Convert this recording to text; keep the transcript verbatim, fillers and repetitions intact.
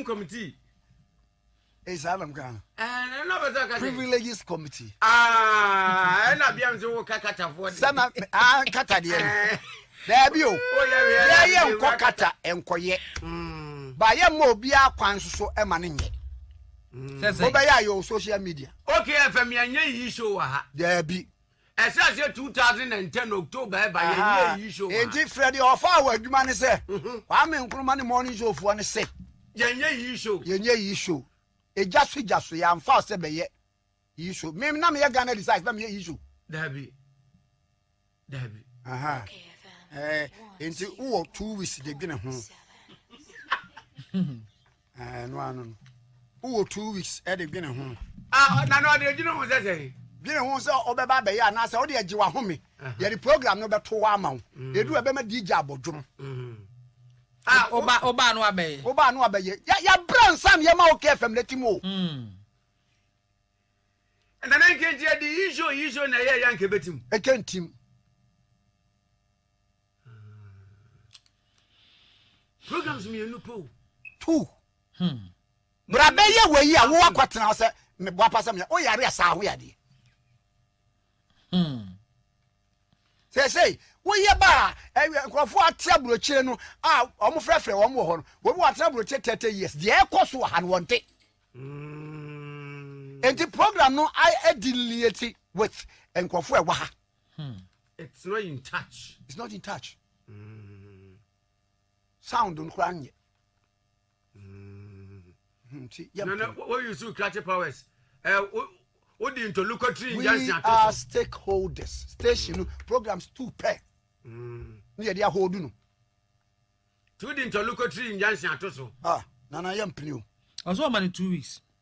Nim committee. Is Adam Ghana. And another privileges committee. Ah, and I be am so kakata for some ah kata de. There be o. Yeah, yeah, nko kata enko ye. Mm. Ba ye mo bia kwan so e ma ne nye. Mm. Oba ya yo social media. Okay, F M anye yi show ha. There be. Esa se twenty ten October ba ye yi show. Enti Freddy ofa wa adwuma ne se. Wa me nkruma ne morning show fo ne se. Yenye yi show. Yenye yi show. Ejasu jasu ya mfa se be ye issue me na me Ghana decide na me issue dabi dabi aha eh enti wo two weeks de gene ho eh no anu wo two weeks e de gene ho ah na no de gene ho se se gene ho se obeba be ya na se wo de agiwa home ye the program no beto wa ma wo edu ebe ma D J abodwom ah oba oba no abaye oba no abaye ya ya bransan ye ma okay F M letimo mm and then can get the issue issue na ye yanke betim e kan tim programs me no po two hmm bra be ye we a wo akwatena se me bo apasa me o yare asa ho yade hmm say say wo ye ba nkrofo atia brochire no a omo frefre wo mo ho no wo bi atia brochire thirty years de e koso ha no wonte mm and the program no I affiliate with nkrofo e wa ha hmm it's not in touch it's not in touch mm sound on kwanye mm no no what you see Clutch Powers eh what the interlocutory we are stakeholders station programs two pair mm ne dia hold no to the interlocutory injunction atoso ah nana yampini o also man two weeks